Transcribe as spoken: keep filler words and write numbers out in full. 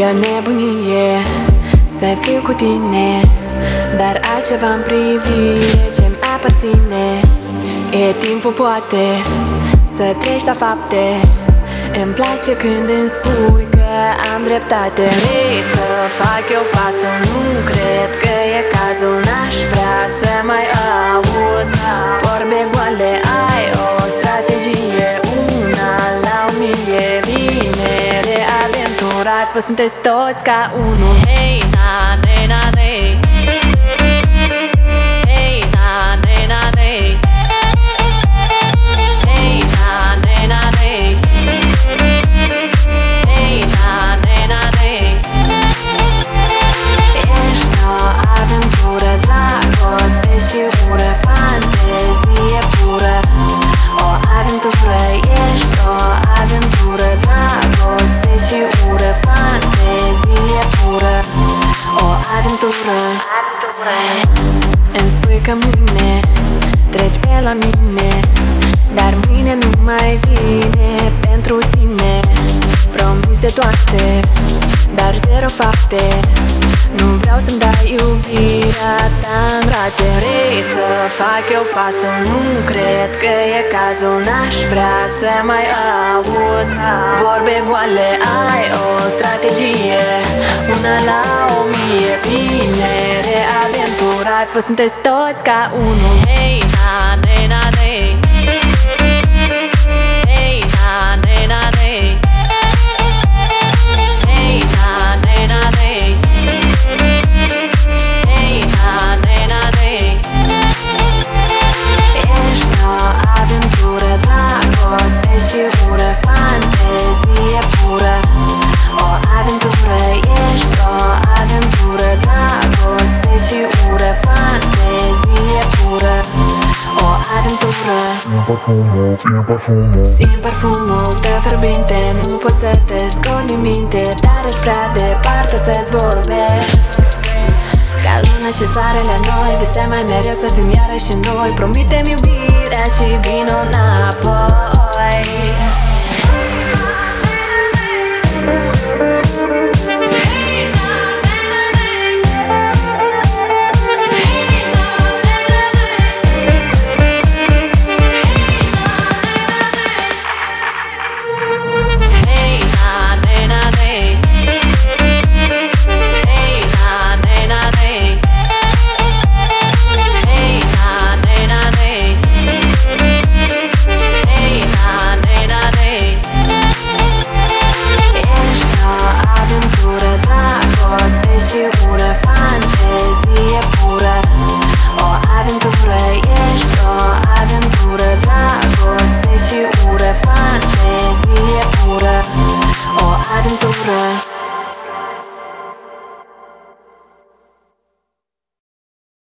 E o nebunie să fiu cu tine, dar ai ceva-n privire ce-mi aparține. E timpul poate să treci la fapte. Îmi place când îmi spui că am dreptate. Vrei să fac eu pasul, nu cred că e cazul. N-aș vrea să mai aud vorbe goale. Ai o strategie, una la o mie. Vine de aventurat, vă sunteți toți ca unul. Hei, na, ne, na, ne. Hei, na, ne, na, ne. Hei, na, ne, na, ne. Hei, na, ne, na, ne. Ești o aventură, dragoste și ură, fantezie pură. O aventură, ești o aventură, dragoste și ură, fantezie pură. O aventură. Îmi spui că mâine treci pe la mine, dar mâine nu mai vine pentru tine. Promis de toate, dar zero fapte. Nu vreau să-mi dai iubirea ta în rate. Vrei să fac eu pasul, nu cred că e cazul. N-aș vrea să mai aud vorbe goale. Ai o strategie, una la o mie. Bine de aventurat, vă sunteți toți ca unul. Hei, na, ne, na, ne. Hei, na, ne, na, ne. Hei, na, ne, na, ne. Hei, na, ne, na, ne. Ești o aventură, dragoste și ură, fantezie pură. O aventură, ești o aventură, dragoste și ură, fantezie pură. O aventură. Simt parfumul tău fierbinte, nu pot să te scot din minte, dar aș prea departe să-ți vorbesc. Ca luna și soarele noi, visem mai mereu să fim iarăși noi. Promite-mi iubirea și vino înapoi. Fantezie pură, o aventură.